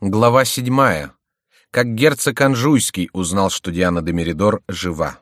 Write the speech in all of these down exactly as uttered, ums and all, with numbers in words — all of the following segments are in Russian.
Глава седьмая. Как герцог Анжуйский узнал, что Диана де Меридор жива.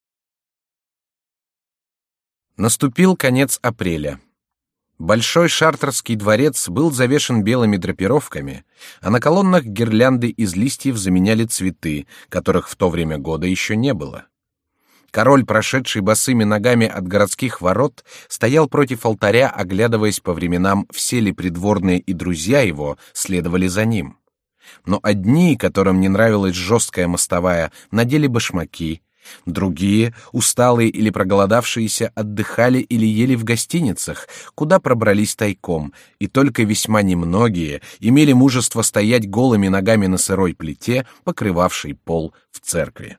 Наступил конец апреля. Большой Шартрский дворец был завешен белыми драпировками, а на колоннах гирлянды из листьев заменяли цветы, которых в то время года еще не было. Король, прошедший босыми ногами от городских ворот, стоял против алтаря, оглядываясь по временам, все ли придворные и друзья его следовали за ним. Но одни, которым не нравилась жесткая мостовая, надели башмаки, другие, усталые или проголодавшиеся, отдыхали или ели в гостиницах, куда пробрались тайком, и только весьма немногие имели мужество стоять голыми ногами на сырой плите, покрывавшей пол в церкви.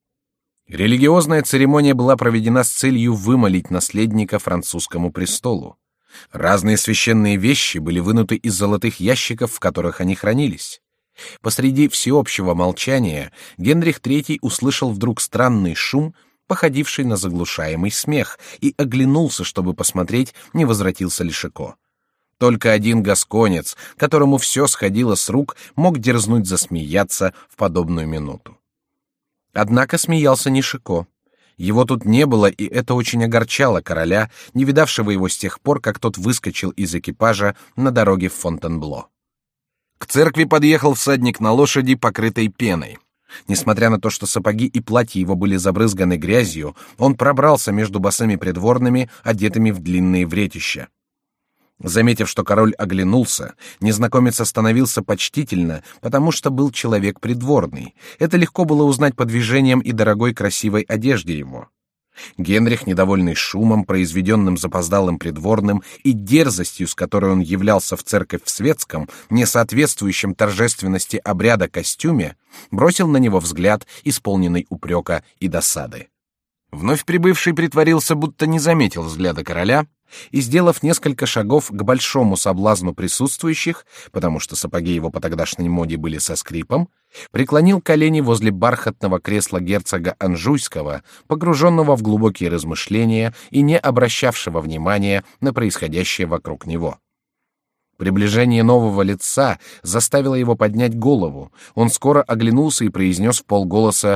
Религиозная церемония была проведена с целью вымолить наследника французскому престолу. Разные священные вещи были вынуты из золотых ящиков, в которых они хранились. Посреди всеобщего молчания Генрих третий услышал вдруг странный шум, походивший на заглушаемый смех, и оглянулся, чтобы посмотреть, не возвратился ли Шико. Только один гасконец, которому все сходило с рук, мог дерзнуть засмеяться в подобную минуту. Однако смеялся не Шико. Его тут не было, и это очень огорчало короля, не видавшего его с тех пор, как тот выскочил из экипажа на дороге в Фонтенбло. К церкви подъехал всадник на лошади, покрытой пеной. Несмотря на то, что сапоги и платья его были забрызганы грязью, он пробрался между босыми придворными, одетыми в длинные вретища. Заметив, что король оглянулся, незнакомец остановился почтительно, потому что был человек придворный. Это легко было узнать по движениям и дорогой красивой одежде его. Генрих, недовольный шумом, произведенным запоздалым придворным, и дерзостью, с которой он являлся в церковь в светском, не соответствующем торжественности обряда костюме, бросил на него взгляд, исполненный упрека и досады. Вновь прибывший притворился, будто не заметил взгляда короля, и, сделав несколько шагов к большому соблазну присутствующих, потому что сапоги его по тогдашней моде были со скрипом, преклонил колени возле бархатного кресла герцога Анжуйского, погруженного в глубокие размышления и не обращавшего внимания на происходящее вокруг него. Приближение нового лица заставило его поднять голову. Он скоро оглянулся и произнес вполголоса: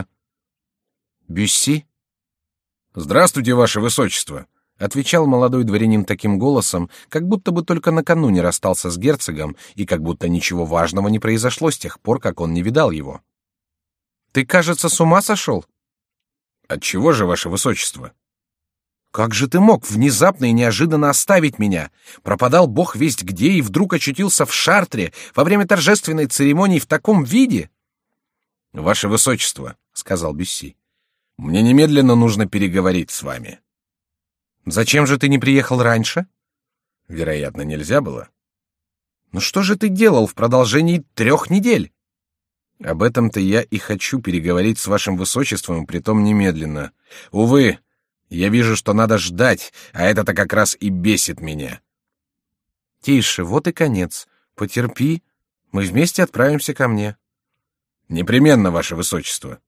«Бюсси?» «Здравствуйте, ваше высочество», — отвечал молодой дворянин таким голосом, как будто бы только накануне расстался с герцогом и как будто ничего важного не произошло с тех пор, как он не видал его. «Ты, кажется, с ума сошел?» «Отчего же, ваше высочество?» «Как же ты мог внезапно и неожиданно оставить меня? Пропадал бог весть где и вдруг очутился в Шартре во время торжественной церемонии в таком виде?» «Ваше высочество», — сказал Бюсси, — «мне немедленно нужно переговорить с вами». «Зачем же ты не приехал раньше?» «Вероятно, нельзя было». «Ну что же ты делал в продолжении трех недель?» «Об этом-то я и хочу переговорить с вашим высочеством, притом немедленно. Увы, я вижу, что надо ждать, а это-то как раз и бесит меня». «Тише, вот и конец. Потерпи, мы вместе отправимся ко мне». «Непременно, ваше высочество».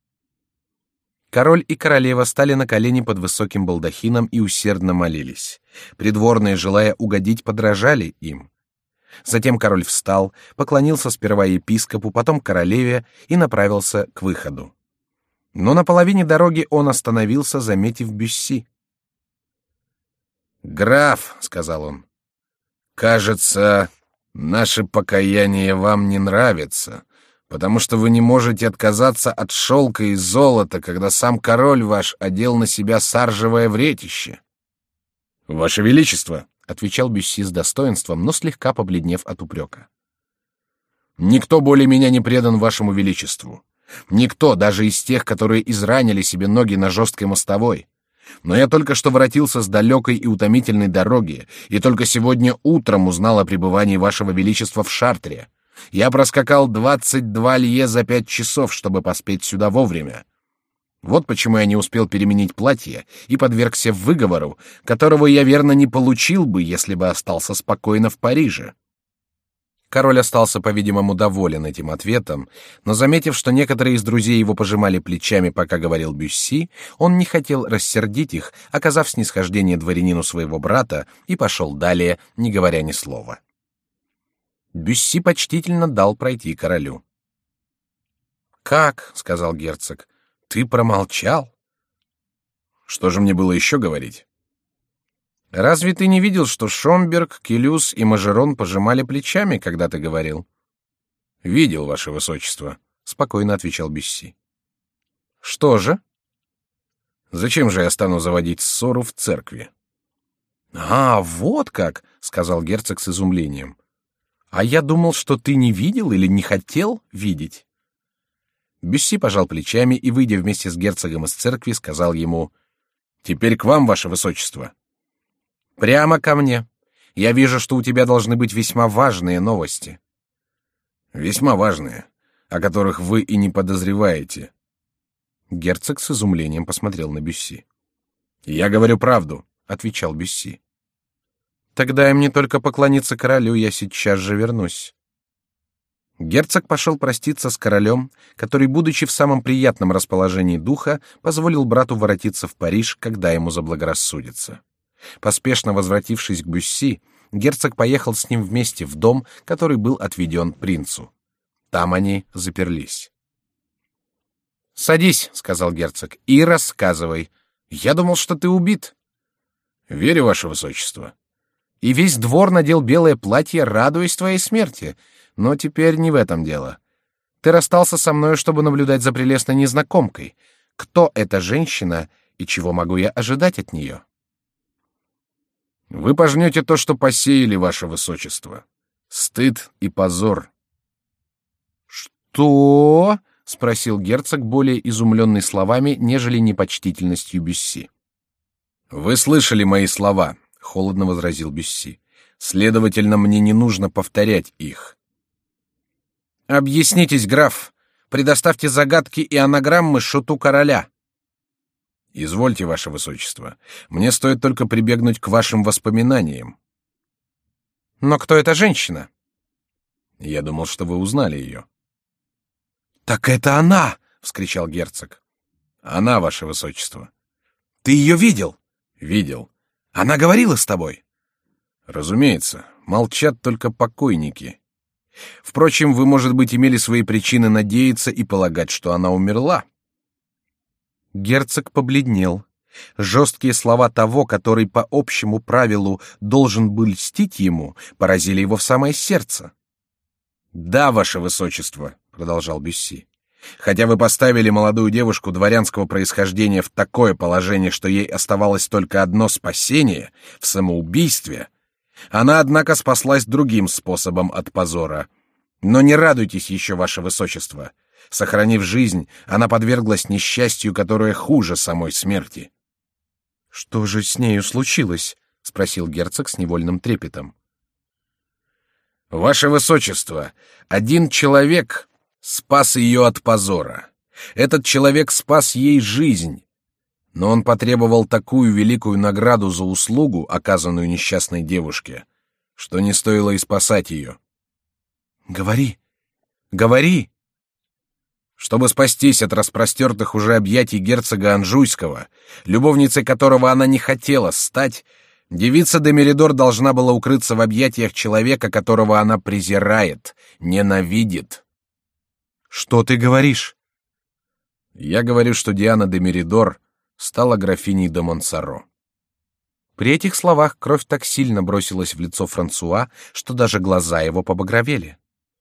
Король и королева стали на колени под высоким балдахином и усердно молились. Придворные, желая угодить, подражали им. Затем король встал, поклонился сперва епископу, потом королеве и направился к выходу. Но на половине дороги он остановился, заметив Бюсси. «Граф», — сказал он, — «кажется, наше покаяние вам не нравится, потому что вы не можете отказаться от шелка и золота, когда сам король ваш одел на себя саржевое вретище». «Ваше величество», — отвечал Бюсси с достоинством, но слегка побледнев от упрека, «никто более меня не предан вашему величеству. Никто, даже из тех, которые изранили себе ноги на жесткой мостовой. Но я только что воротился с далекой и утомительной дороги, и только сегодня утром узнал о пребывании вашего величества в Шартре. Я проскакал двадцать два лье за пять часов, чтобы поспеть сюда вовремя. Вот почему я не успел переменить платье и подвергся выговору, которого я верно не получил бы, если бы остался спокойно в Париже». Король остался, по-видимому, доволен этим ответом, но, заметив, что некоторые из друзей его пожимали плечами, пока говорил Бюсси, он не хотел рассердить их, оказав снисхождение дворянину своего брата, и пошел далее, не говоря ни слова. Бюсси почтительно дал пройти королю. «Как?» — сказал герцог. «Ты промолчал?» «Что же мне было еще говорить?» «Разве ты не видел, что Шомберг, Келюс и Мажерон пожимали плечами, когда ты говорил?» «Видел, ваше высочество», — спокойно отвечал Бюсси. «Что же?» «Зачем же я стану заводить ссору в церкви?» «А, вот как!» — сказал герцог с изумлением. «А я думал, что ты не видел или не хотел видеть». Бюсси пожал плечами и, выйдя вместе с герцогом из церкви, сказал ему: «Теперь к вам, ваше высочество». «Прямо ко мне. Я вижу, что у тебя должны быть весьма важные новости». «Весьма важные, о которых вы и не подозреваете». Герцог с изумлением посмотрел на Бюсси. «Я говорю правду», — отвечал Бюсси. «Тогда им не только поклониться королю, я сейчас же вернусь». Герцог пошел проститься с королем, который, будучи в самом приятном расположении духа, позволил брату воротиться в Париж, когда ему заблагорассудится. Поспешно возвратившись к Бюсси, герцог поехал с ним вместе в дом, который был отведен принцу. Там они заперлись. «Садись», — сказал герцог, — «и рассказывай. Я думал, что ты убит». «Верю, ваше высочество». «И весь двор надел белое платье, радуясь твоей смерти. Но теперь не в этом дело. Ты расстался со мной, чтобы наблюдать за прелестной незнакомкой. Кто эта женщина и чего могу я ожидать от нее?» «Вы пожнете то, что посеяли, ваше высочество. Стыд и позор». «Что?» — спросил герцог, более изумленный словами, нежели непочтительностью Бюсси. «Вы слышали мои слова», — холодно возразил Бюсси. «Следовательно, мне не нужно повторять их». «Объяснитесь, граф. Предоставьте загадки и анаграммы шуту короля». «Извольте, ваше высочество. Мне стоит только прибегнуть к вашим воспоминаниям». «Но кто эта женщина?» «Я думал, что вы узнали ее». «Так это она!» — вскричал герцог. «Она, ваше высочество». «Ты ее видел?» «Видел». «Она говорила с тобой?» «Разумеется. Молчат только покойники. Впрочем, вы, может быть, имели свои причины надеяться и полагать, что она умерла». Герцог побледнел. Жесткие слова того, который по общему правилу должен был льстить ему, поразили его в самое сердце. «Да, ваше высочество», — продолжал Бюсси, «хотя вы поставили молодую девушку дворянского происхождения в такое положение, что ей оставалось только одно спасение — в самоубийстве, она, однако, спаслась другим способом от позора. Но не радуйтесь еще, ваше высочество. Сохранив жизнь, она подверглась несчастью, которое хуже самой смерти». «Что же с нею случилось?» — спросил герцог с невольным трепетом. «Ваше высочество, один человек спас ее от позора. Этот человек спас ей жизнь. Но он потребовал такую великую награду за услугу, оказанную несчастной девушке, что не стоило и спасать ее». «Говори, говори!» Чтобы спастись от распростертых уже объятий герцога Анжуйского, любовницей которого она не хотела стать, девица де Меридор должна была укрыться в объятиях человека, которого она презирает, ненавидит. «Что ты говоришь?» «Я говорю, что Диана де Меридор стала графиней де Монсоро». При этих словах кровь так сильно бросилась в лицо Франсуа, что даже глаза его побагровели.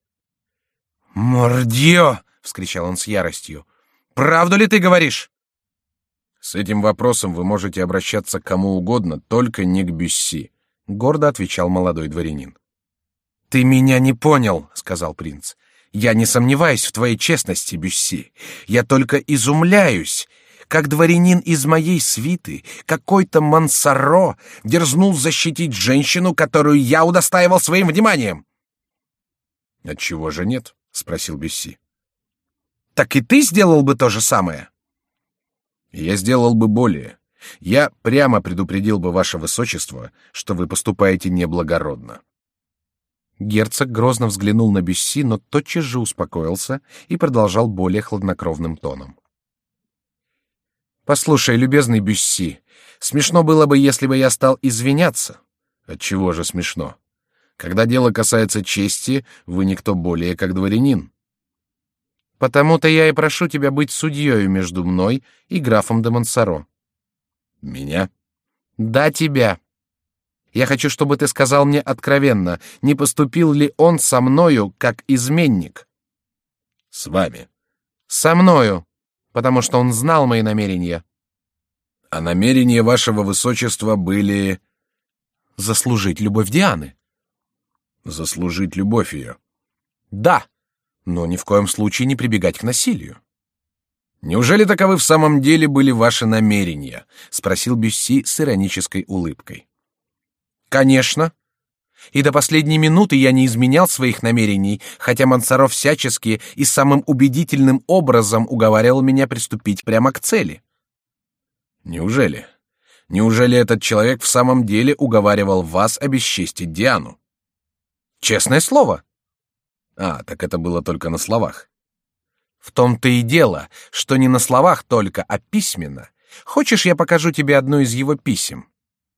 «Мордье!» — вскричал он с яростью. «Правду ли ты говоришь?» «С этим вопросом вы можете обращаться к кому угодно, только не к Бюсси», — гордо отвечал молодой дворянин. «Ты меня не понял», — сказал принц. «Я не сомневаюсь в твоей честности, Бюсси. Я только изумляюсь. Как дворянин из моей свиты, какой-то Монсоро дерзнул защитить женщину, которую я удостаивал своим вниманием». «Отчего же нет?» — спросил Бюсси. «Так и ты сделал бы то же самое?» «Я сделал бы более. Я прямо предупредил бы ваше высочество, что вы поступаете неблагородно». Герцог грозно взглянул на Бюсси, но тотчас же успокоился и продолжал более хладнокровным тоном. «Послушай, любезный Бюсси, смешно было бы, если бы я стал извиняться». «Отчего же смешно?» Когда дело касается чести, вы никто более, как дворянин. Потому-то я и прошу тебя быть судьей между мной и графом де Монсоро. Меня? Да, тебя. Я хочу, чтобы ты сказал мне откровенно, не поступил ли он со мною как изменник. С вами? Со мною, потому что он знал мои намерения. А намерения вашего высочества были заслужить любовь Дианы. Заслужить любовь ее? Да. Но ни в коем случае не прибегать к насилию. Неужели таковы в самом деле были ваши намерения? Спросил Бюсси с иронической улыбкой. Конечно. И до последней минуты я не изменял своих намерений, хотя Монсоро всячески и самым убедительным образом уговаривал меня приступить прямо к цели. Неужели? Неужели этот человек в самом деле уговаривал вас обесчестить Диану? Честное слово. А, так это было только на словах. В том-то и дело, что не на словах только, а письменно. Хочешь, я покажу тебе одно из его писем?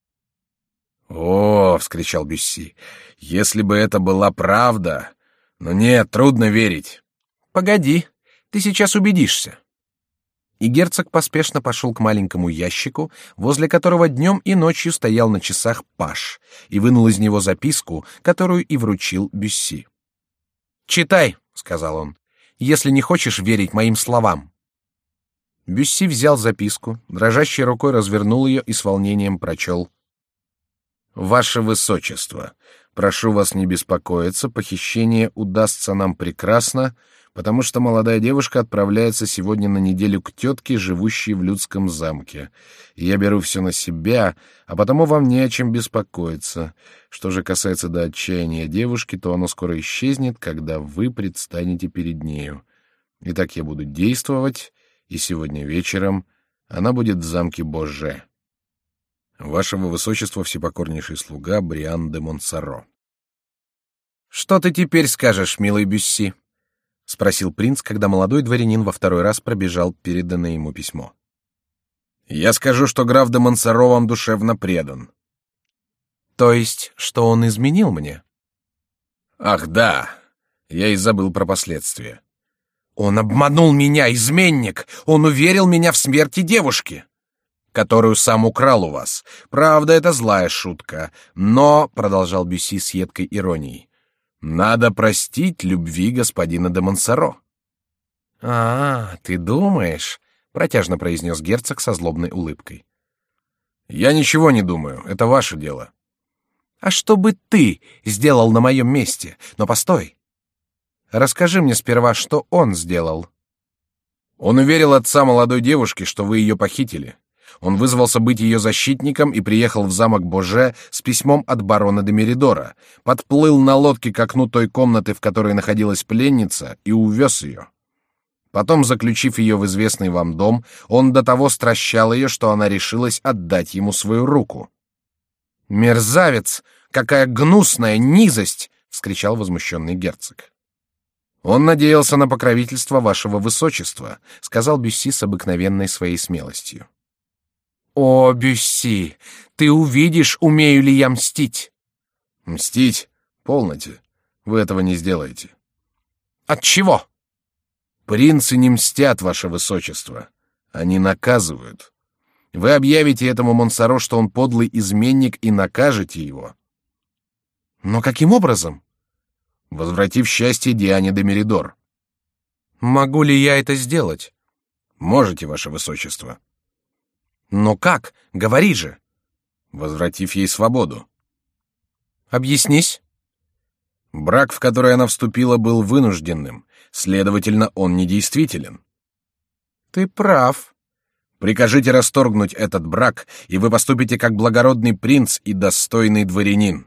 О, вскричал Бюсси, если бы это была правда. Но нет, трудно верить. Погоди, ты сейчас убедишься. И герцог поспешно пошел к маленькому ящику, возле которого днем и ночью стоял на часах паж, и вынул из него записку, которую и вручил Бюсси. «Читай», — сказал он, — «если не хочешь верить моим словам». Бюсси взял записку, дрожащей рукой развернул ее и с волнением прочел. «Ваше Высочество, прошу вас не беспокоиться, похищение удастся нам прекрасно, потому что молодая девушка отправляется сегодня на неделю к тетке, живущей в Людском замке. Я беру все на себя, а потому вам не о чем беспокоиться. Что же касается до отчаяния девушки, то оно скоро исчезнет, когда вы предстанете перед нею. Итак, я буду действовать, и сегодня вечером она будет в замке Боже. Вашего Высочества всепокорнейший слуга Бриан де Монсоро». «Что ты теперь скажешь, милый Бюсси?» — спросил принц, когда молодой дворянин во второй раз пробежал переданное ему письмо. «Я скажу, что граф де Монсоро вам душевно предан». «То есть, что он изменил мне?» «Ах, да! Я и забыл про последствия». «Он обманул меня, изменник! Он уверил меня в смерти девушки!» «Которую сам украл у вас. Правда, это злая шутка. Но, — продолжал Бюсси с едкой иронией, — надо простить любви господина де Монсоро». «А, ты думаешь?» — протяжно произнес герцог со злобной улыбкой. «Я ничего не думаю. Это ваше дело». «А что бы ты сделал на моем месте? Но постой. Расскажи мне сперва, что он сделал». «Он уверил отца молодой девушки, что вы ее похитили. Он вызвался быть ее защитником и приехал в замок Боже с письмом от барона де Меридора, подплыл на лодке к окну той комнаты, в которой находилась пленница, и увез ее. Потом, заключив ее в известный вам дом, он до того стращал ее, что она решилась отдать ему свою руку». «Мерзавец! Какая гнусная низость!» — вскричал возмущенный герцог. «Он надеялся на покровительство вашего Высочества», — сказал Бюсси с обыкновенной своей смелостью. «О, Бюсси, ты увидишь, умею ли я мстить!» «Мстить? Полноте. Вы этого не сделаете». «От чего?» «Принцы не мстят, ваше Высочество. Они наказывают. Вы объявите этому Монсоро, что он подлый изменник, и накажете его». «Но каким образом?» «Возвратив счастье Диане де Меридор». «Могу ли я это сделать?» «Можете, ваше Высочество». «Но как? Говори же!» «Возвратив ей свободу». «Объяснись». «Брак, в который она вступила, был вынужденным, следовательно, он недействителен». «Ты прав». «Прикажите расторгнуть этот брак, и вы поступите как благородный принц и достойный дворянин».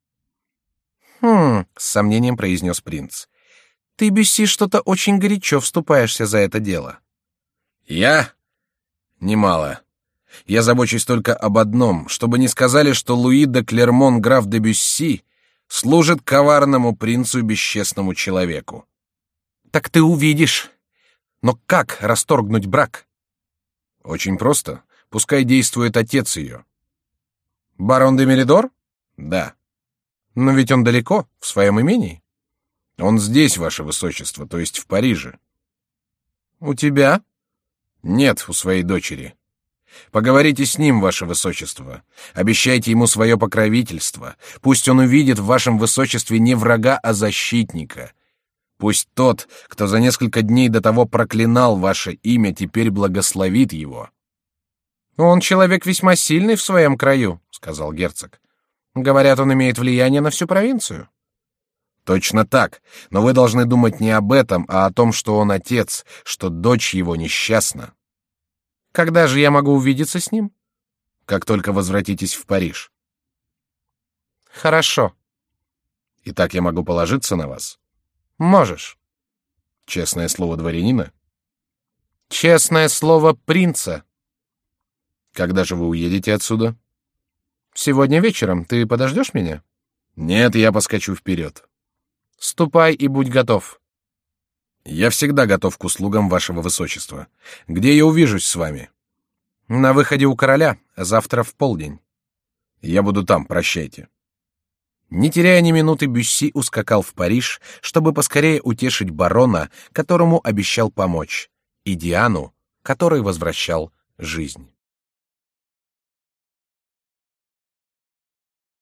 «Хм», — с сомнением произнес принц. «Ты, Бюсси, что-то очень горячо вступаешься за это дело». «Я? Немало. Я забочусь только об одном, чтобы не сказали, что Луи де Клермон, граф де Бюсси, служит коварному принцу и бесчестному человеку». «Так ты увидишь. Но как расторгнуть брак?» «Очень просто. Пускай действует отец ее». «Барон де Меридор?» «Да». Но ведь он далеко, в своем имении. Он здесь, ваше высочество, то есть в Париже. У тебя? Нет, у своей дочери. Поговорите с ним, ваше высочество. Обещайте ему свое покровительство. Пусть он увидит в вашем высочестве не врага, а защитника. Пусть тот, кто за несколько дней до того проклинал ваше имя, теперь благословит его. Он человек весьма сильный в своем краю, сказал герцог. Говорят, он имеет влияние на всю провинцию. Точно так, но вы должны думать не об этом, а о том, что он отец, что дочь его несчастна. Когда же я могу увидеться с ним? Как только возвратитесь в Париж. Хорошо. Итак, я могу положиться на вас? Можешь. Честное слово дворянина? Честное слово принца. Когда же вы уедете отсюда? Сегодня вечером. Ты подождешь меня? Нет, я поскочу вперед. Ступай и будь готов. Я всегда готов к услугам вашего высочества. Где я увижусь с вами? На выходе у короля, завтра в полдень. Я буду там, прощайте. Не теряя ни минуты, Бюсси ускакал в Париж, чтобы поскорее утешить барона, которому обещал помочь, и Диану, которой возвращал жизнь.